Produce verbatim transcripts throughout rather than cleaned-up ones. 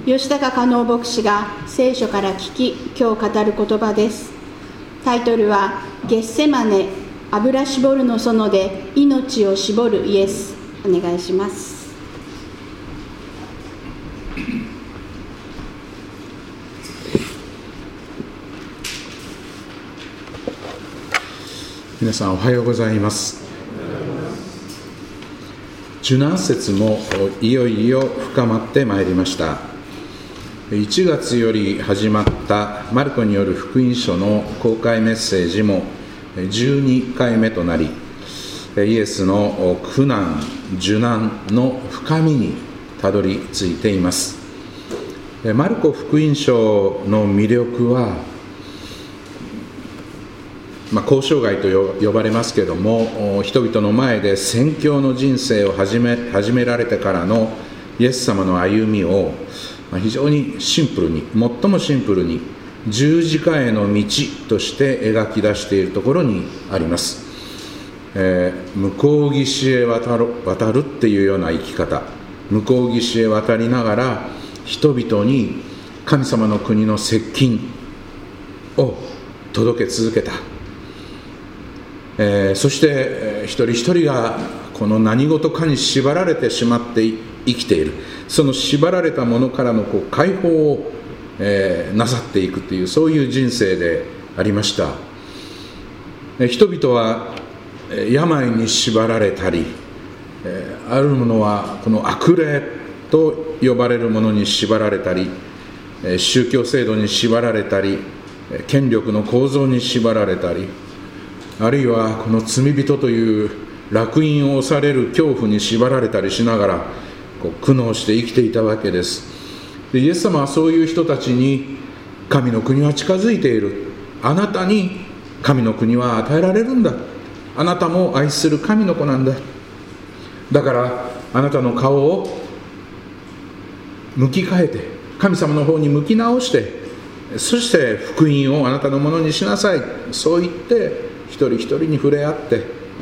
吉高加納牧師が聖書から聞き、今日語る言葉です。タイトルは、ゲッセマネ、油絞るの園で命を絞るイエス。お願いします。 皆さんおはようございます。受難節もいよいよ深まってまいりました。いちがつより始まったマルコによる福音書の公開メッセージもじゅうにかいめとなり、イエスの苦難受難の深みにたどり着いています。マルコ福音書の魅力は、まあ、交渉外と呼ばれますけれども、人々の前で宣教の人生を始め、始められてからのイエス様の歩みを非常にシンプルに、最もシンプルに十字架への道として描き出しているところにあります。えー、向こう岸へ渡る、渡るっていうような生き方、向こう岸へ渡りながら人々に神様の国の接近を届け続けた。えー、そして、えー、一人一人がこの何事かに縛られてしまって生きている、その縛られたものからのこう解放を、えー、なさっていくという、そういう人生でありました。えー、人々は、えー、病に縛られたり、えー、あるものはこの悪霊と呼ばれるものに縛られたり、えー、宗教制度に縛られたり、権力の構造に縛られたり、あるいはこの罪人という烙印を押される恐怖に縛られたりしながらこう苦悩して生きていたわけです。で、イエス様はそういう人たちに、神の国は近づいている、あなたに神の国は与えられるんだ、あなたも愛する神の子なんだ、だからあなたの顔を向き変えて神様の方に向き直して、そして福音をあなたのものにしなさい、そう言って一人一人に触れ合って、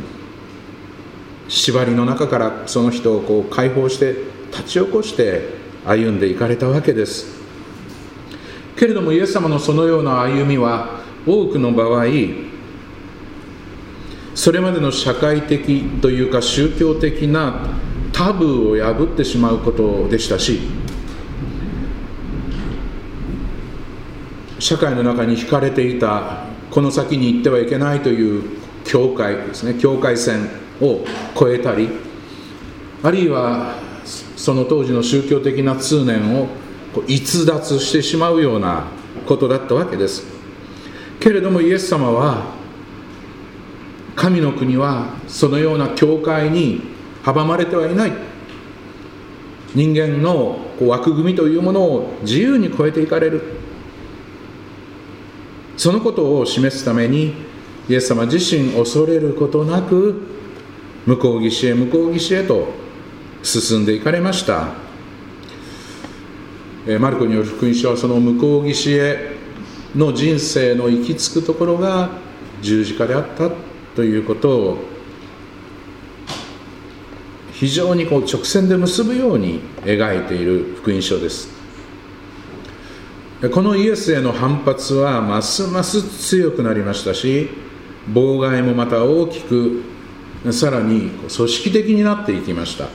縛りの中からその人をこう解放して立ち起こして歩んでいかれたわけです。けれどもイエス様のそのような歩みは多くの場合、それまでの社会的というか宗教的なタブーを破ってしまうことでしたし、社会の中に引かれていたこの先に行ってはいけないという境界ですね、境界線を越えたり、あるいはその当時の宗教的な通念を逸脱してしまうようなことだったわけです。けれどもイエス様は、神の国はそのような境界に阻まれてはいない、人間の枠組みというものを自由に超えていかれる、そのことを示すためにイエス様自身恐れることなく向こう岸へ向こう岸へと進んでいかれました。マルコによる福音書はその向こう岸への人生の行き着くところが十字架であったということを非常にこう直線で結ぶように描いている福音書です。このイエスへの反発はますます強くなりましたし、妨害もまた大きく、さらに組織的になっていきました。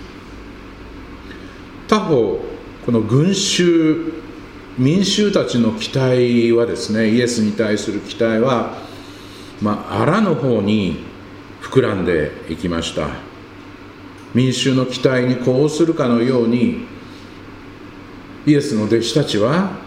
他方、この群衆、民衆たちの期待はですね、イエスに対する期待は、まあ、あらぬ方に膨らんでいきました。民衆の期待に呼応するかのように、イエスの弟子たちは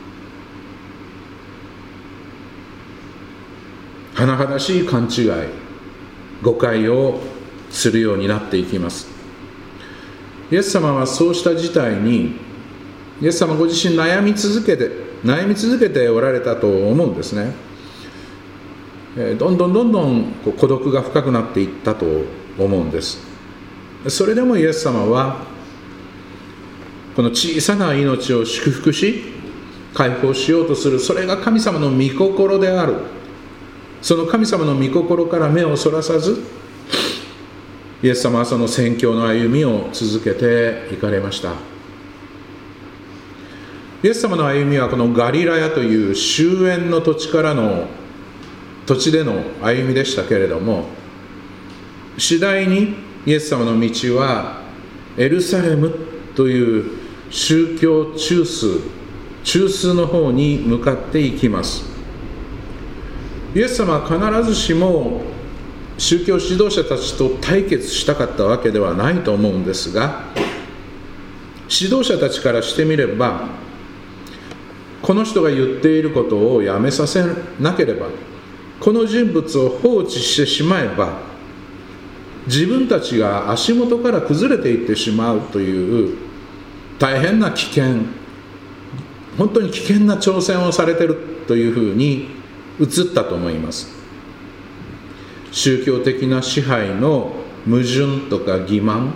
甚だしい勘違い、誤解をするようになっていきます。イエス様はそうした事態に、イエス様ご自身悩み続けて悩み続けておられたと思うんですね。どんどんどんどん孤独が深くなっていったと思うんです。それでもイエス様はこの小さな命を祝福し解放しようとする、それが神様の御心である。その神様の御心から目をそらさず、イエス様はその宣教の歩みを続けていかれました。 イエス様の歩みはこのガリラヤという終焉の土地からの土地での歩みでしたけれども、次第にイエス様の道はエルサレムという宗教中枢中枢の方に向かっていきます。イエス様は必ずしも宗教指導者たちと対決したかったわけではないと思うんですが、指導者たちからしてみれば、この人が言っていることをやめさせなければ、この人物を放置してしまえば、自分たちが足元から崩れていってしまうという大変な危険、本当に危険な挑戦をされているというふうに映ったと思います。宗教的な支配の矛盾とか欺瞞、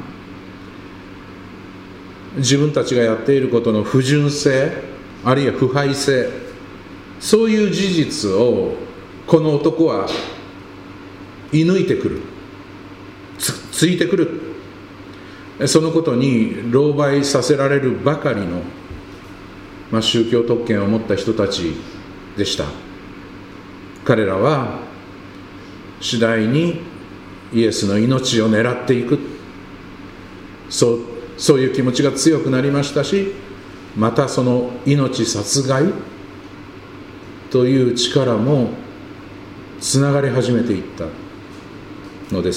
自分たちがやっていることの不純性、あるいは腐敗性、そういう事実をこの男は射抜いてくる、 つ, ついてくる。そのことに狼狽させられるばかりの、まあ、宗教特権を持った人たちでした。彼らは次第にイエスの命を狙っていく、そう、そういう気持ちが強くなりましたし、またその命殺害という力もつながり始めていったのです。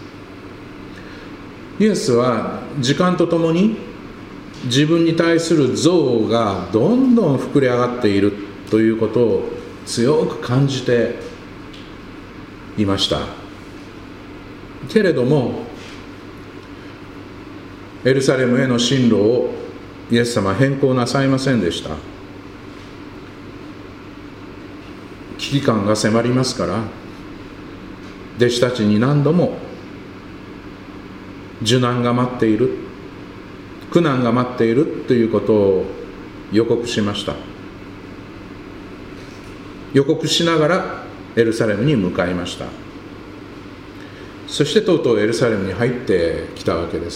イエスは時間とともに自分に対する憎悪がどんどん膨れ上がっているということを強く感じていましたけれども、エルサレムへの進路をイエス様は変更なさいませんでした。危機感が迫りますから、弟子たちに何度も受難が待っている、苦難が待っているということを予告しました。予告しながらエルサレムに向かいました。そしてとうとうエルサレムに入ってきたわけです。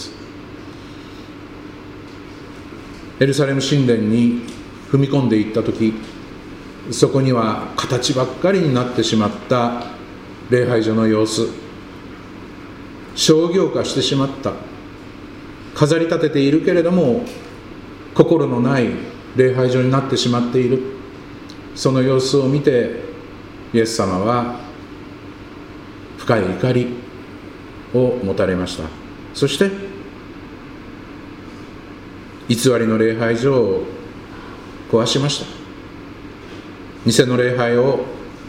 エルサレム神殿に踏み込んでいったとき、そこには形ばっかりになってしまった礼拝所の様子、商業化してしまった、飾り立てているけれども心のない礼拝所になってしまっている、その様子を見てイエス様は深い怒りを持たれました。そして偽りの礼拝所を壊しました。偽の礼拝を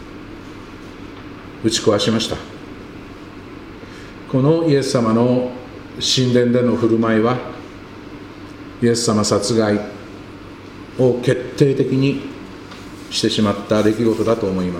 打ち壊しました。このイエス様の神殿での振る舞いは、イエス様殺害を決定的にしてしまった出来事だと思います。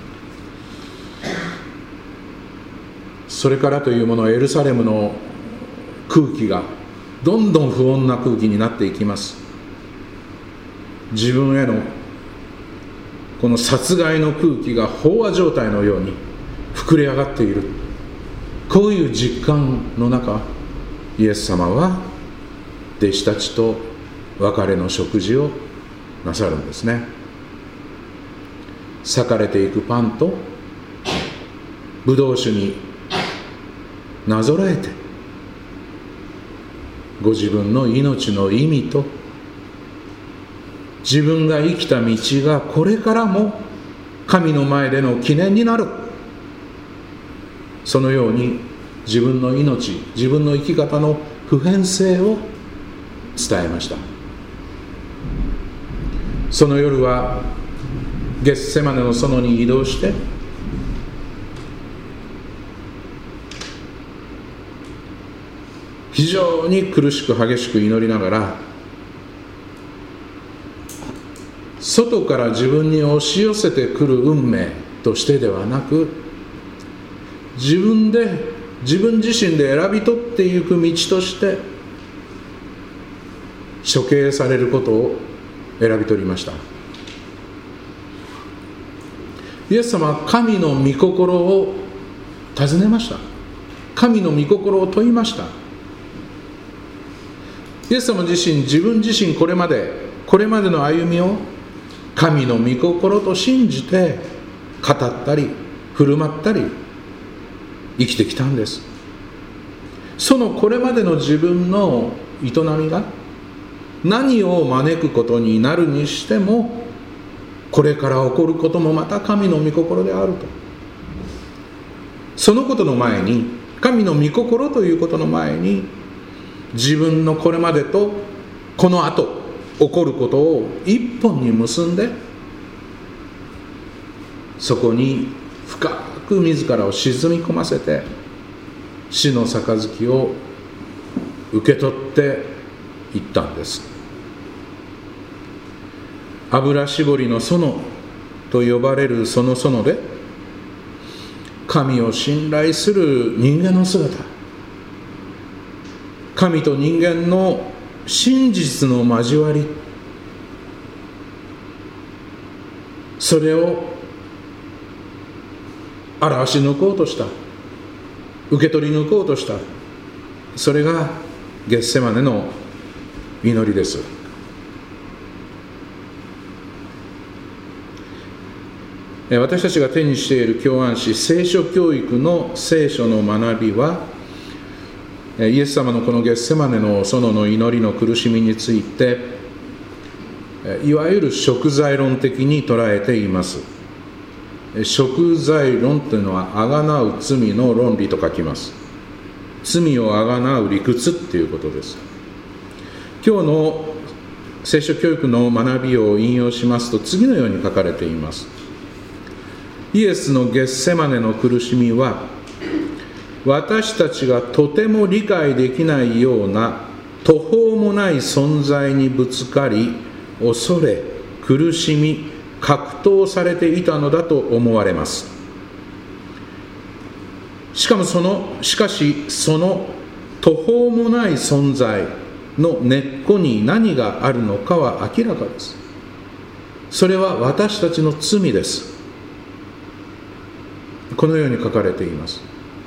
それからというもの、エルサレムの空気がどんどん不穏な空気になっていきます。自分へのこの殺害の空気が飽和状態のように膨れ上がっている、こういう実感の中、イエス様は弟子たちと別れの食事をなさるんですね。裂かれていくパンとブドウ酒になぞらえて、ご自分の命の意味と自分が生きた道がこれからも神の前での記念になる、そのように自分の命、自分の生き方の普遍性を伝えました。その夜はゲッセマネの園に移動して、非常に苦しく激しく祈りながら、外から自分に押し寄せてくる運命としてではなく、自分で自分自身で選び取っていく道として処刑されることを選び取りました。イエス様は神の御心を尋ねました。神の御心を問いました。イエス様自身、自分自身これまでこれまでの歩みを神の御心と信じて語ったり振る舞ったり生きてきたんです。そのこれまでの自分の営みが何を招くことになるにしても、これから起こることもまた神の御心であると。そのことの前に、神の御心ということの前に、自分のこれまでとこの後起こることを一本に結んで、そこに深く自らを沈み込ませて、死の杯を受け取っていったんです。油絞りの園と呼ばれるその園で、神を信頼する人間の姿、神と人間の真実の交わり、それを表し抜こうとした、受け取り抜こうとした、それがゲッセマネの祈りです。私たちが手にしている教案誌、聖書教育の聖書の学びは、イエス様のこのゲッセマネの園の祈りの苦しみについて、いわゆる贖罪論的に捉えています。贖罪論というのは、あがなう罪の論理と書きます。罪をあがなう理屈ということです。今日の聖書教育の学びを引用しますと、次のように書かれています。イエスのゲッセマネの苦しみは、私たちがとても理解できないような途方もない存在にぶつかり、恐れ、苦しみ、格闘されていたのだと思われます。しかもその、しかしその途方もない存在の根っこに何があるのかは明らかです。それは私たちの罪です。このように書かれています。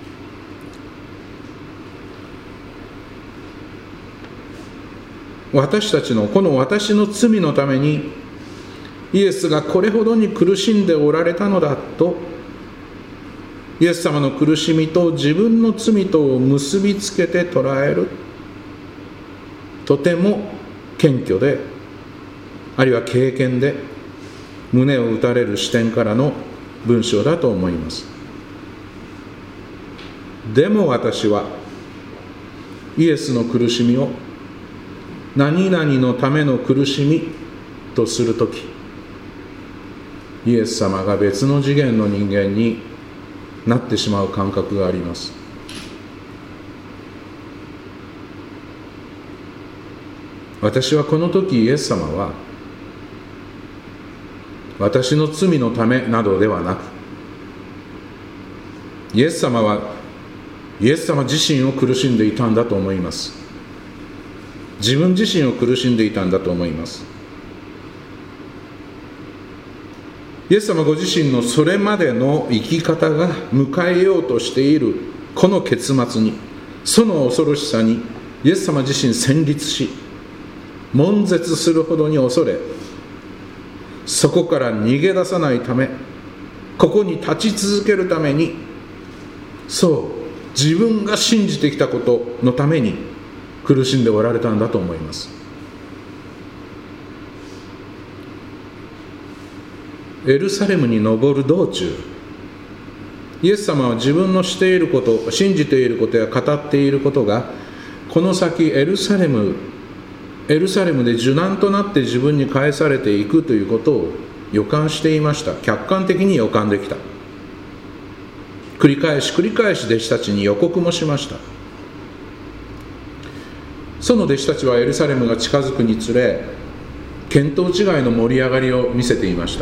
私たちのこの私の罪のためにイエスがこれほどに苦しんでおられたのだと、イエス様の苦しみと自分の罪とを結びつけて捉える、とても謙虚で、あるいは経験で胸を打たれる視点からの文章だと思います。でも私はイエスの苦しみを何々のための苦しみとするとき、イエス様が別の次元の人間になってしまう感覚があります。私はこの時イエス様は私の罪のためなどではなく、イエス様はイエス様自身を苦しんでいたんだと思います。自分自身を苦しんでいたんだと思います。イエス様ご自身のそれまでの生き方が迎えようとしているこの結末に、その恐ろしさにイエス様自身戦慄し、悶絶するほどに恐れ、そこから逃げ出さないため、ここに立ち続けるために、そう自分が信じてきたことのために苦しんでおられたんだと思います。エルサレムに登る道中、イエス様は自分のしていること、信じていることや語っていることが、この先エルサレムエルサレムで受難となって自分に返されていくということを予感していました。客観的に予感できた。繰り返し繰り返し弟子たちに予告もしました。その弟子たちはエルサレムが近づくにつれ、見当違いの盛り上がりを見せていました。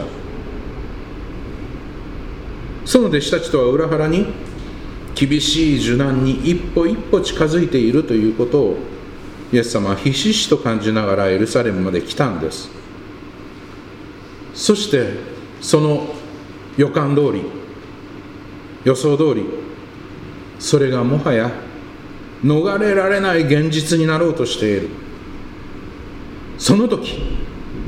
その弟子たちとは裏腹に、厳しい受難に一歩一歩近づいているということをイエス様はひしひしと感じながらエルサレムまで来たんです。そしてその予感通り、予想通り、それがもはや逃れられない現実になろうとしている。その時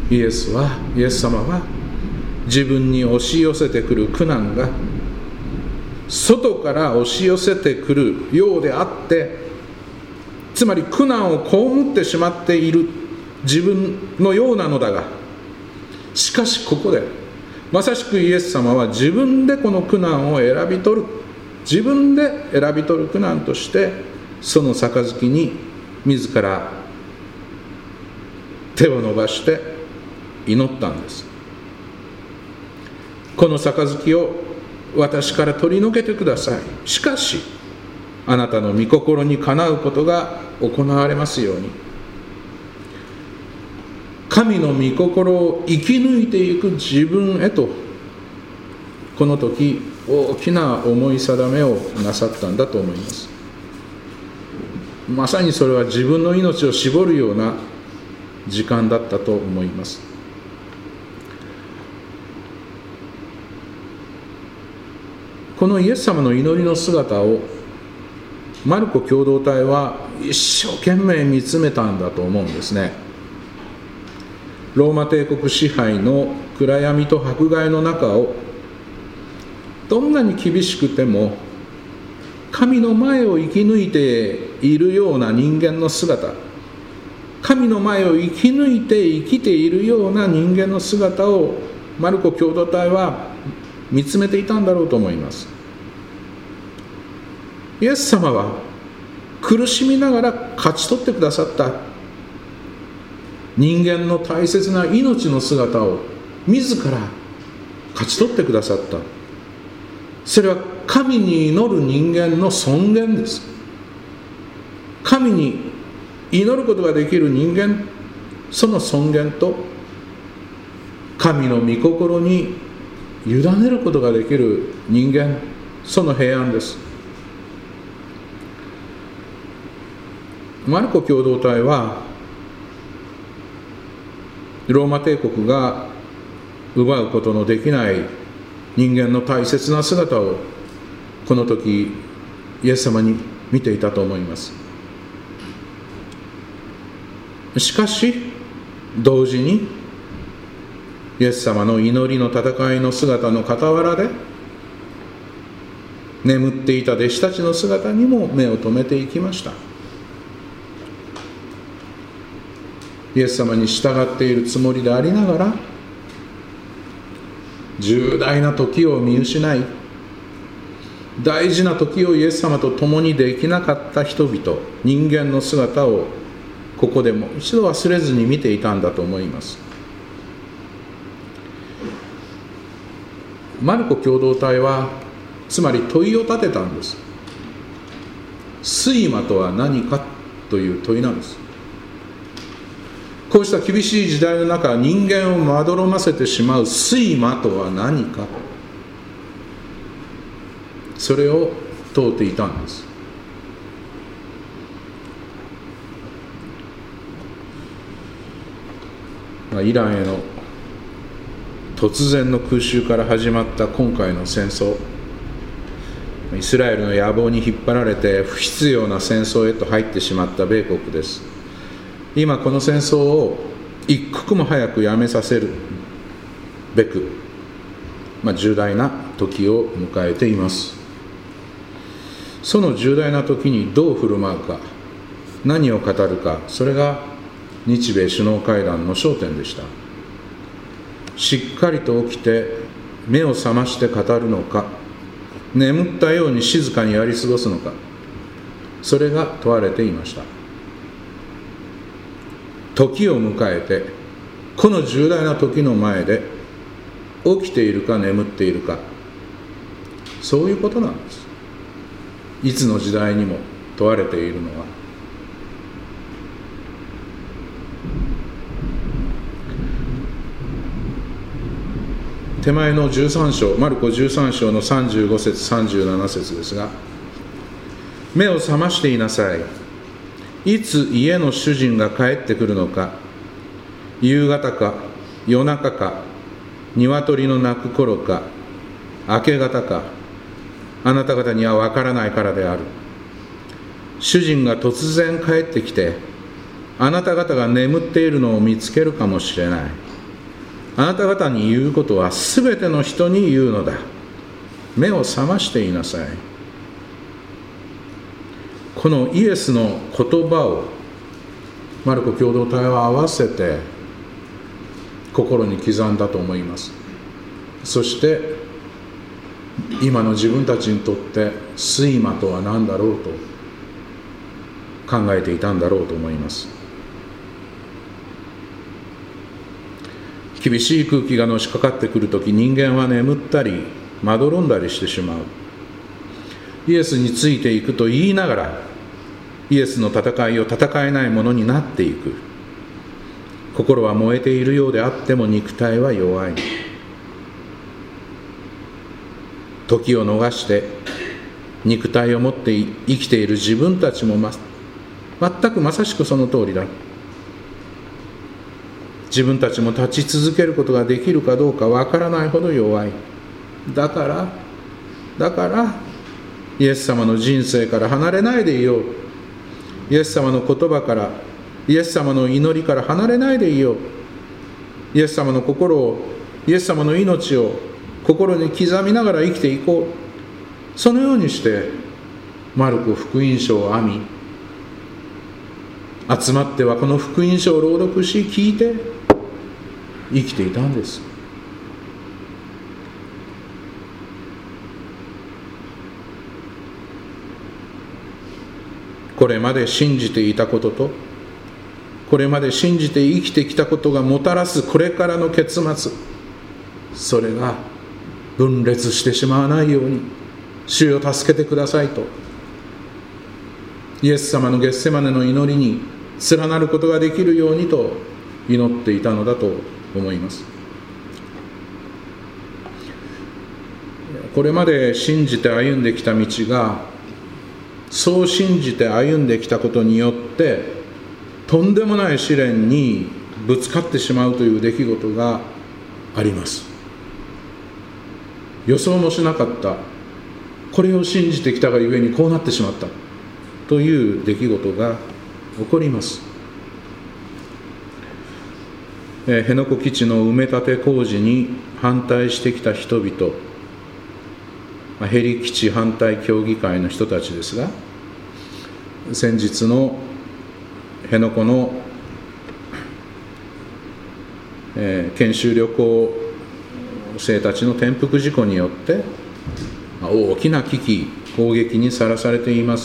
イエスはイエス様は自分に押し寄せてくる苦難が外から押し寄せてくるようであって、つまり苦難を被ってしまっている自分のようなのだが、しかしここでまさしくイエス様は自分でこの苦難を選び取る、自分で選び取る苦難としてその杯に自ら手を伸ばして祈ったんです。この杯を私から取り除けてください。しかしあなたの御心にかなうことが行われますように。神の御心を生き抜いていく自分へと、この時大きな思い定めをなさったんだと思います。まさにそれは自分の命を絞るような時間だったと思います。このイエス様の祈りの姿をマルコ共同体は一生懸命見つめたんだと思うんですね。ローマ帝国支配の暗闇と迫害の中をどんなに厳しくても神の前を生き抜いているような人間の姿、神の前を生き抜いて生きているような人間の姿をマルコ共同体は見つめていたんだろうと思います。イエス様は苦しみながら勝ち取ってくださった人間の大切な命の姿を自ら勝ち取ってくださった。それは神に祈る人間の尊厳です。神に祈ることができる人間、その尊厳と神の御心に委ねることができる人間、その平安です。マルコ共同体はローマ帝国が奪うことのできない人間の大切な姿をこの時イエス様に見ていたと思います。しかし同時にイエス様の祈りの戦いの姿の傍らで眠っていた弟子たちの姿にも目を留めていきました。イエス様に従っているつもりでありながら重大な時を見失い、大事な時をイエス様と共にできなかった人々、人間の姿をここでも一度忘れずに見ていたんだと思います。マルコ共同体はつまり問いを立てたんです。睡魔とは何かという問いなんです。こうした厳しい時代の中、人間をまどろませてしまう睡魔とは何か、それを問うていたんです。イランへの突然の空襲から始まった今回の戦争、イスラエルの野望に引っ張られて不必要な戦争へと入ってしまった米国です。今この戦争を一刻も早くやめさせるべく、まあ、重大な時を迎えています。その重大な時にどう振る舞うか、何を語るか、それが日米首脳会談の焦点でした。しっかりと起きて目を覚まして語るのか、眠ったように静かにやり過ごすのか、それが問われていました。時を迎えてこの重大な時の前で起きているか眠っているか、そういうことなんです。いつの時代にも問われているのは。手前のじゅうさん章、マルコじゅうさん章のさんじゅうご節さんじゅうなな節ですが、目を覚ましていなさい。いつ家の主人が帰ってくるのか、夕方か夜中か、鶏の鳴く頃か明け方か、あなた方には分からないからである。主人が突然帰ってきて、あなた方が眠っているのを見つけるかもしれない。 あなた方に言うことはすべての人に言うのだ。目を覚ましていなさい。このイエスの言葉をマルコ共同体は合わせて心に刻んだと思います。そして今の自分たちにとって睡魔とは何だろうと考えていたんだろうと思います。厳しい空気がのしかかってくるとき、人間は眠ったりまどろんだりしてしまう。イエスについていくと言いながら、イエスの戦いを戦えないものになっていく。心は燃えているようであっても肉体は弱い。時を逃して肉体を持って生きている自分たちも、ま、全くまさしくその通りだ。自分たちも立ち続けることができるかどうかわからないほど弱い。だからだからイエス様の人生から離れないでいよう。イエス様の言葉から、イエス様の祈りから離れないでいよう。イエス様の心を、イエス様の命を心に刻みながら生きていこう。そのようにしてマルコ福音書を編み、集まってはこの福音書を朗読し、聞いて生きていたんです。これまで信じていたことと、これまで信じて生きてきたことがもたらすこれからの結末、それが分裂してしまわないように主よ助けてくださいと、イエス様のゲッセマネの祈りに連なることができるようにと祈っていたのだと思います。これまで信じて歩んできた道が、そう信じて歩んできたことによってとんでもない試練にぶつかってしまうという出来事があります。予想もしなかった、これを信じてきたがゆえにこうなってしまったという出来事が起こります。えー、辺野古基地の埋め立て工事に反対してきた人々、ヘリ基地反対協議会の人たちですが、先日の辺野古の、えー、研修旅行生たちの転覆事故によって大きな危機攻撃にさらされています。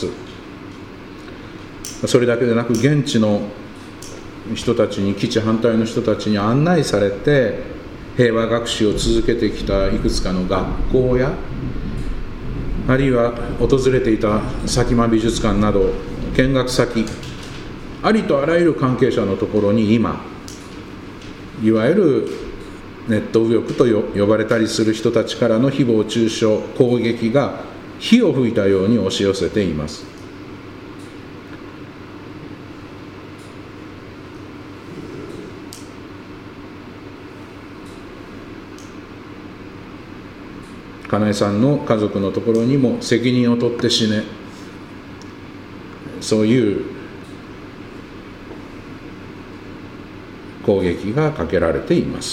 それだけでなく、現地の人たちに、基地反対の人たちに案内されて平和学習を続けてきたいくつかの学校や、あるいは訪れていた佐喜眞美術館など見学先、ありとあらゆる関係者のところに今、いわゆるネット右翼と呼ばれたりする人たちからの誹謗中傷、攻撃が火を吹いたように押し寄せています。金井さんの家族のところにも責任を取って死ね、そういう攻撃がかけられています。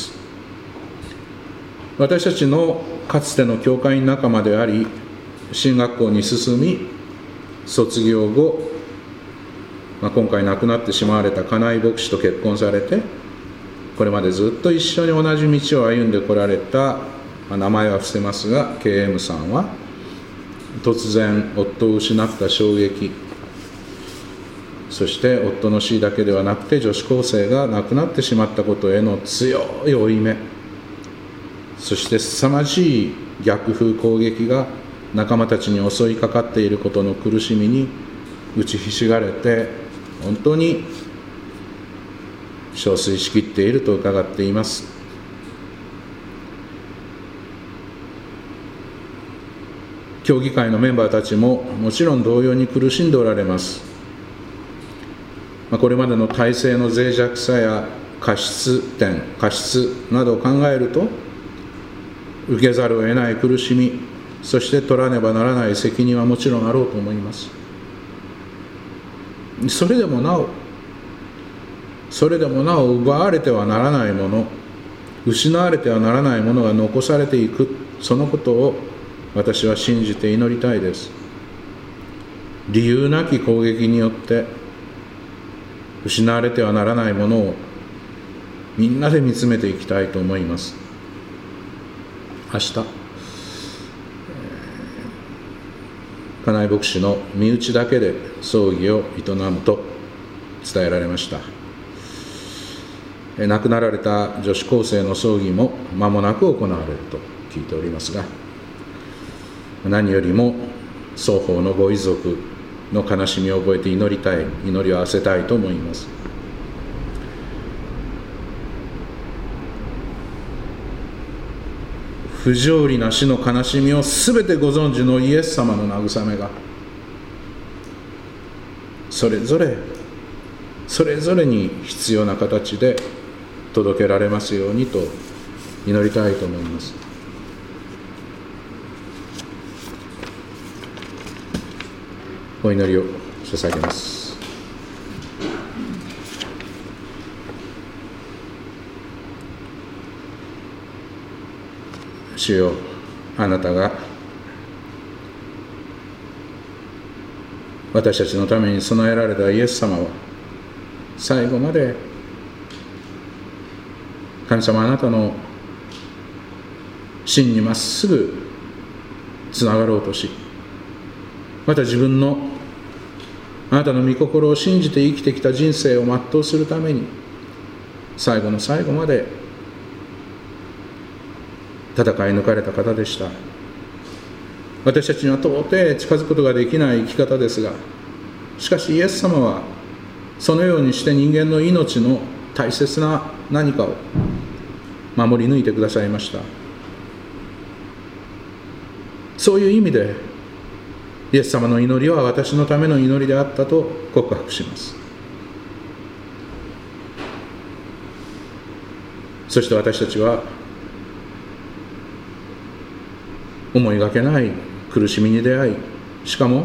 私たちのかつての教会員仲間であり、進学校に進み卒業後、まあ、今回亡くなってしまわれた金井牧師と結婚されて、これまでずっと一緒に同じ道を歩んでこられた、名前は伏せますが ケーエム さんは、突然夫を失った衝撃、そして夫の死だけではなくて女子高生が亡くなってしまったことへの強い負い目、そして凄まじい逆風攻撃が仲間たちに襲いかかっていることの苦しみに打ちひしがれて、本当に憔悴しきっていると伺っています。協議会のメンバーたちももちろん同様に苦しんでおられます。これまでの体制の脆弱さや過失点、過失などを考えると、受けざるを得ない苦しみ、そして取らねばならない責任はもちろんあろうと思います。それでもなお、それでもなお奪われてはならないもの、 失われてはならないものが残されていく、そのことを私は信じて祈りたいです。理由なき攻撃によって失われてはならないものをみんなで見つめていきたいと思います。明日、金井牧師の身内だけで葬儀を営むと伝えられました。亡くなられた女子高生の葬儀も間もなく行われると聞いておりますが、何よりも双方のご遺族の悲しみを覚えて祈りたい、祈りを合わせたいと思います。不条理な死の悲しみをすべてご存知のイエス様の慰めがそれぞれそれぞれに必要な形で届けられますようにと祈りたいと思います。お祈りを捧げます。主よ、あなたが私たちのために備えられたイエス様は最後まで神様、あなたの真にまっすぐつながろうとし、また自分のあなたの御心を信じて生きてきた人生を全うするために最後の最後まで戦い抜かれた方でした。私たちには到底近づくことができない生き方ですが、しかしイエス様はそのようにして人間の命の大切な何かを守り抜いてくださいました。そういう意味でイエス様の祈りは私のための祈りであったと告白します。そして私たちは思いがけない苦しみに出会い、しかも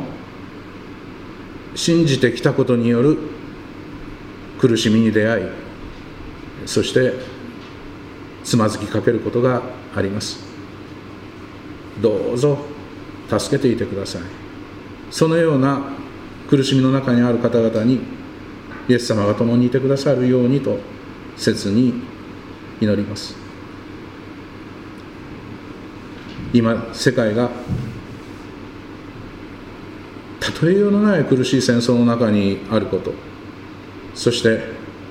信じてきたことによる苦しみに出会い、そしてつまずきかけることがあります。どうぞ助けていてください。そのような苦しみの中にある方々にイエス様が共にいてくださるようにと切に祈ります。今世界が例えようのない苦しい戦争の中にあること、そして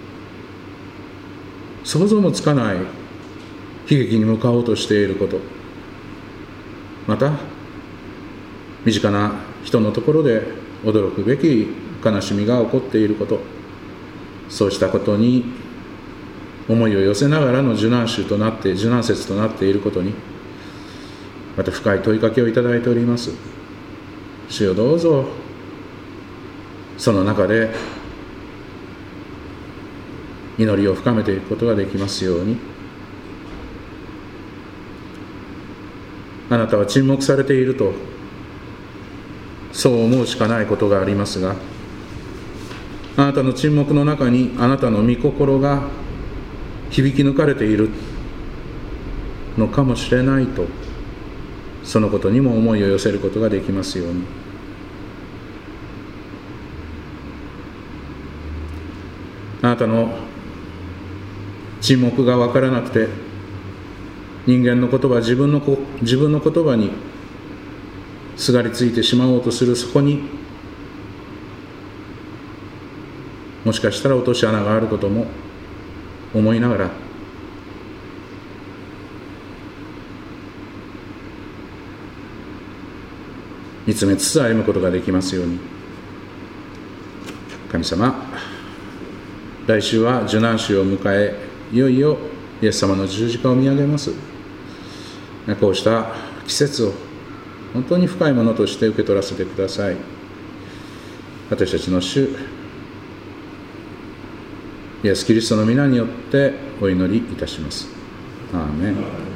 想像もつかない悲劇に向かおうとしていること、また身近な人のところで驚くべき悲しみが起こっていること、そうしたことに思いを寄せながらの受難週となって受難節となっていることにまた深い問いかけをいただいております。主よ、どうぞその中で祈りを深めていくことができますように。あなたは沈黙されているとそう思うしかないことがありますが、あなたの沈黙の中にあなたの御心が響き抜かれているのかもしれないと、そのことにも思いを寄せることができますように。あなたの沈黙が分からなくて人間の言葉、自分の自分の言葉にすがりついてしまおうとする、そこにもしかしたら落とし穴があることも思いながら、見つめつつ歩むことができますように。神様、来週は受難週を迎え、いよいよイエス様の十字架を見上げます。こうした季節を本当に深いものとして受け取らせてください。私たちの主イエス・キリストの皆によってお祈りいたします。アーメン。